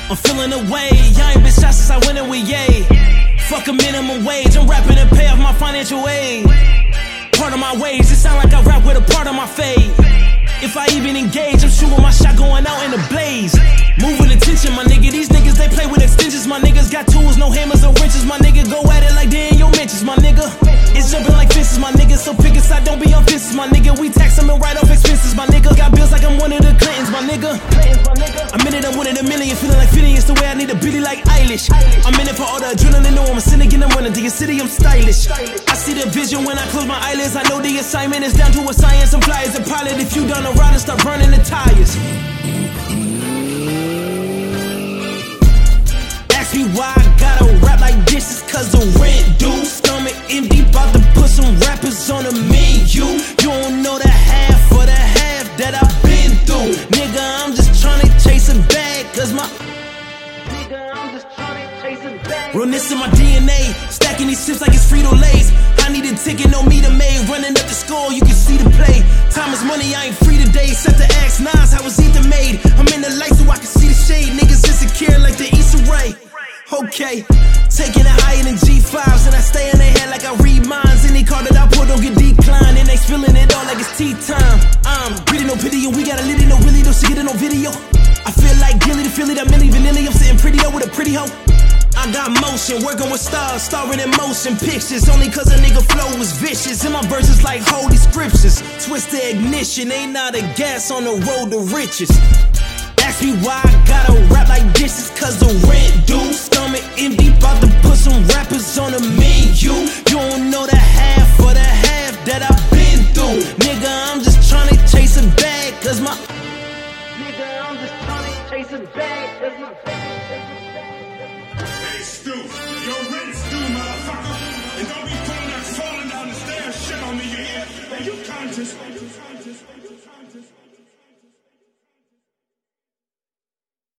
I'm feeling away. I ain't been shot since I went in with Ye. Fuck a minimum wage, I'm rapping to pay off my financial aid. Part of my ways, it sound like I rap with a part of my fade. If I even engage, I'm shooting my shot going out in a blaze. Moving attention, my nigga, these niggas, they play with extensions. My niggas got tools, no hammers or wrenches. My nigga go at it like they in your mentions, my nigga. It's jumping like fences, my nigga, so pick a side, don't be on fences, my nigga. We tax them and write off expenses, my nigga. Got bills like I'm one of the Clintons, my nigga. I'm in it, I'm winning a million, feeling like Phineas, the way I need a Billy like Eilish. I'm in it for all the adrenaline, no, I'm a cynic and I'm running to your city, I'm stylish. I see the vision when I close my eyelids, I know the assignment is down to a science. I'm fly as a pilot, if you done a ride and start burning the tires. Ask me why I gotta rap like this, is cause the rent due. Stomach empty, bout to put some rappers on the menu. You don't know the half or the half that I've been through. Nigga, I'm just tryna chase a bag, cause my realness in my DNA, stacking these chips like it's Frito-Lays. I need a ticket, no meter made, running up the score, you can see the play. Time is money, I ain't free today, set the X9s, how was Ether made? I'm in the light so I can see the shade, niggas insecure like the Issa Rae. Okay, taking it higher than G5s, and I stay in their head like I read minds. Any card that I pull don't get declined, and they spilling it all like it's tea time. I'm greedy, no pity, and we got a litty, no really, no shit, get it no video. I feel like Gilly to Philly, that Milli Vanilli, I'm sitting pretty up with a pretty hoe. I got motion, working with stars, starring in motion pictures. Only cause a nigga flow was vicious. And my verses like holy scriptures. Twist the ignition, ain't not a gas on the road to riches. Ask me why I gotta rap like this, is cause the rent due. Stomach empty, bout to put some rappers on the menu. You don't know the half or the half that I've been through. Nigga, I'm just tryna chase a bag, cause my nigga, I'm just tryna chase a bag, cause my Hey Stu, your rent's due, motherfucker. And don't be pulling that falling down the stairs shit on me, you hear? Are you conscious?